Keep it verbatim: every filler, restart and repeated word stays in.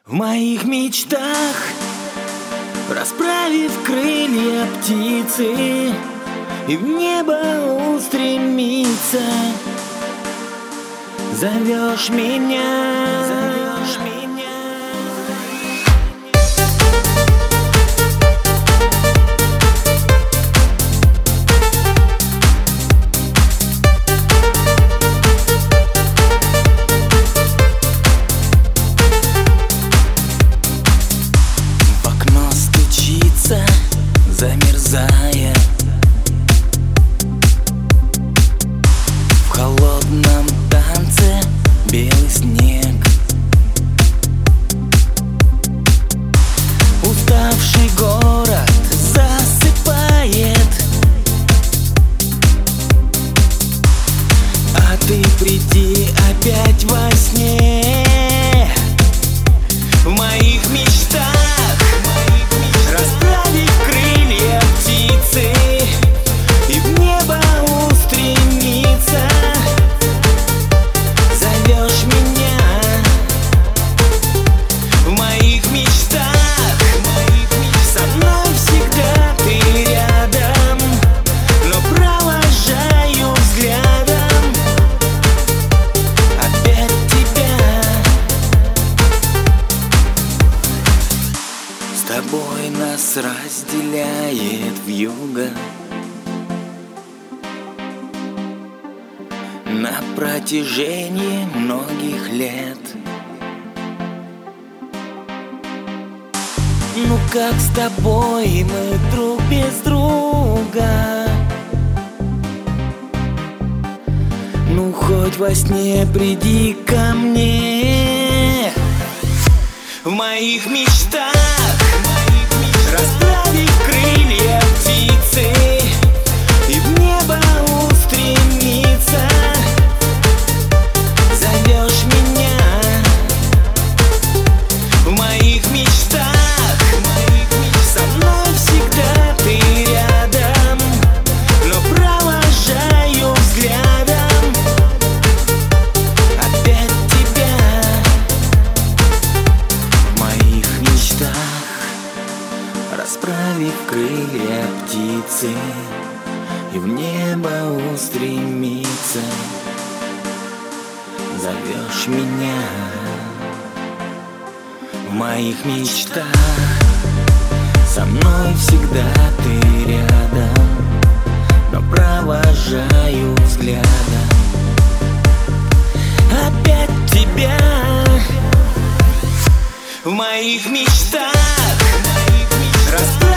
В моих мечтах, расправив крылья птицы, и в небо устремиться, зовешь меня, зовешь меня. Замерзая в холодном танце белый снег, уставший город засыпает, а ты приди опять во сне. В моих мечтах расправив крылья птицы, и в небо устремиться, зовешь меня. В моих мечтах со мной всегда ты рядом, но провожаю взглядом опять тебя. С тобой нас разделяет вьюга на протяжении многих лет. Ну как с тобой мы друг без друга? Ну хоть во сне приди ко мне. В моих мечтах расправив крылья птицы, и в небо устремиться, зовешь меня. В моих мечтах со мной всегда ты рядом, но провожаю взглядом опять тебя. В моих мечтах расправив крылья птицы, и в небо устремиться, зовешь меня. В моих мечтах со мной всегда ты рядом, но провожаю взглядом опять тебя. В моих мечтах расправив